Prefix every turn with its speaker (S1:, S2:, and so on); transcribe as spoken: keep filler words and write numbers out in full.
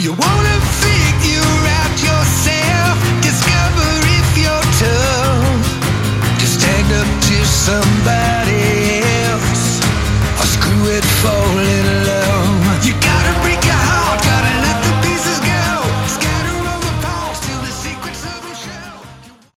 S1: You wanna figure out yourself, discover if you're tough. Just stand up to somebody.